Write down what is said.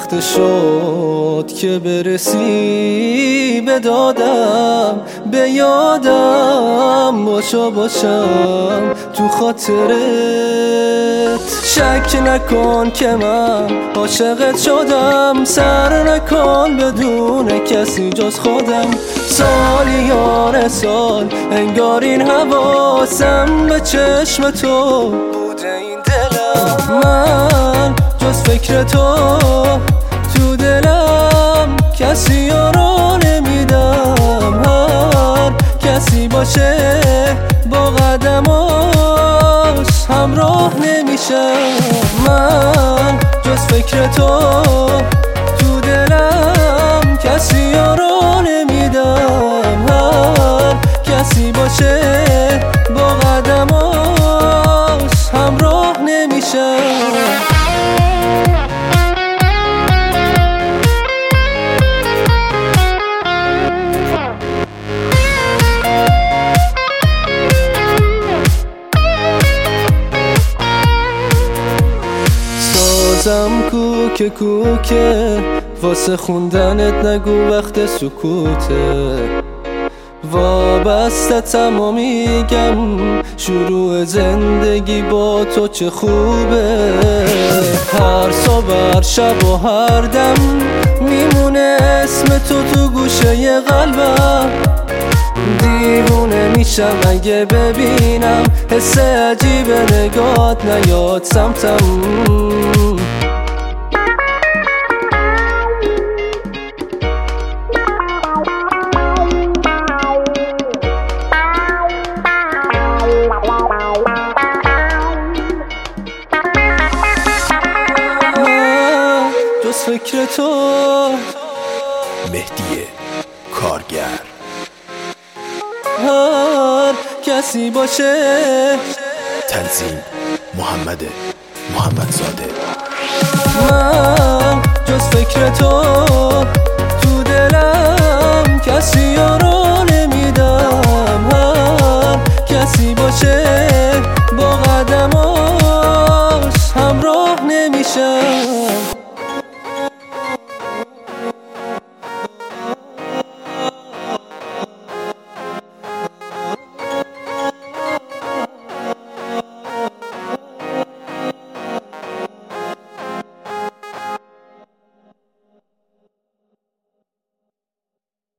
وقت شد که برسی به دادم، به یادم باشم تو خاطرت. شک نکن که من عاشقت شدم، سر نکن بدون کسی جز خودم. سالیان سال انگار این حواسم به چشم تو بوده این دلم. من جز فکر تو دلم کسی رو نمیدم. هر کسی باشه با قدماش همراه نمیشه. من جز فکر تو دلم کسی رو نمیدم. هر کسی باشه با قدماش همراه نمیشه. سازم کوکه واسه خوندنت نگو وقت سکوته. وابسته تمام میگم شروع زندگی با تو چه خوبه. هر صبح هر شب و هر دم میمونه اسم تو گوشه قلبم. دیوونه میشم اگه ببینم حس عجیب نگات نیاد سمتم. جز فکر تو. مهدی کارگر. هر کسی باشه. تنظیم محمدزاده. من جز فکر تو دلم کسی رو نمیدم. هر کسی باشه